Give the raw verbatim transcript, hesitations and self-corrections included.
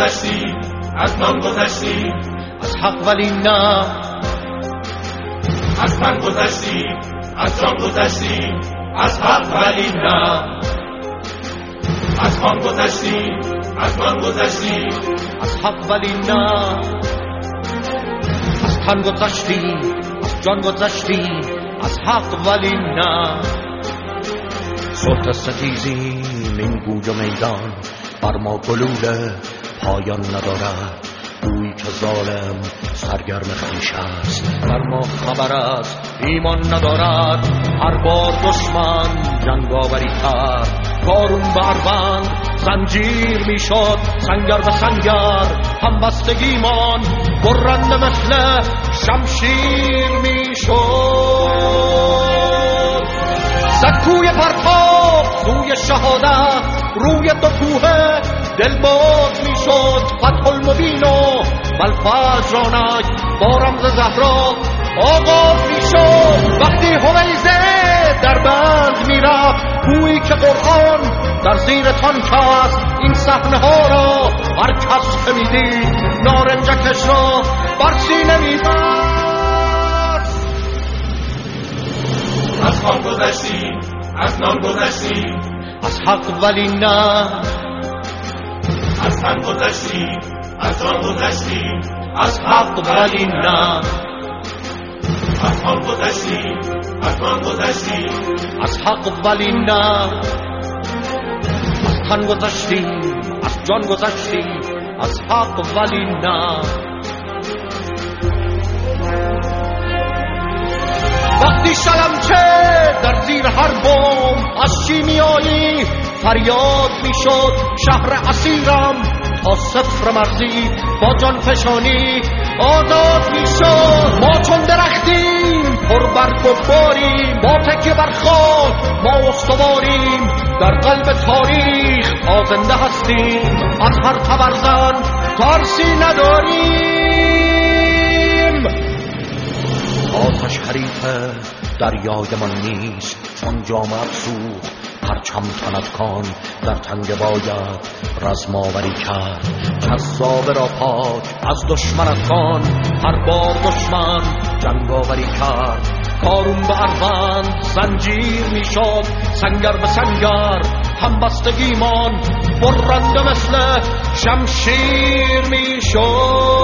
گذشتی، از نام گذشتی، از حق ولی نه. از تن گذشتی، از جان گذشتی، از حق ولی نه. از خان گذشتی، از من گذشتی، از حق ولی نه. از تن گذشتی، از جان گذشتی، از حق ولی نه. صلح ستیزیم این گوج و میدان، بر ما گلوله پایان ندارد. گویی که ظالم سرگرم خویش است، بر ما خبر است ایمان ندارد. هر بار دشمن جنگاوری کرد، بارون بربند زنجیر میشد، سنگر به سنگر همبستگیمان برنده مثل شمشیر میشد. سکوی پرتاب سوی شهادت، روی دو کوه دل باز میشد. فتح المبین و بلفج رانک با رمز زهرا آغاز میشد. وقتی هویزه در بند میرفت، گویی که قرآن در زیر تانک است. این صحنه ها را هر کس که میدید، نارنجکش را بر سینه میبست. از خان گذشتی، از نام گذشتی، از حق ولی نه. از تن گذشتی، از جان گذشتی، از حق ولی نه. از خان گذشتی، از من گذشتی، از حق ولی نه. از تن گذشتی، از جان گذشتی، از حق ولی نه. وقتی شلمچه در زیر هر بم از شیمیایی فریاد میشد، شهر اسیرم تا صفر مرزی با جان فشانی آزاد میشد. ما چون درختیم پر برگ و باریم، با تکیه بر خاک ما استواریم. در قلب تاریخ ما زنده هستیم، از هر تبرزن ترسی نداریم. آتش حریف دریایمان نیست، چون جام افسوخت پرچم تندکان در تنگ باید رزماوری کرد. کذاب را پاک از دشمنت کن، هر بار دشمن جنگاوری کرد. کارون به اروند زنجیر میشد، سنگر به سنگر همبستگیمان برنده مثل شمشیر میشد.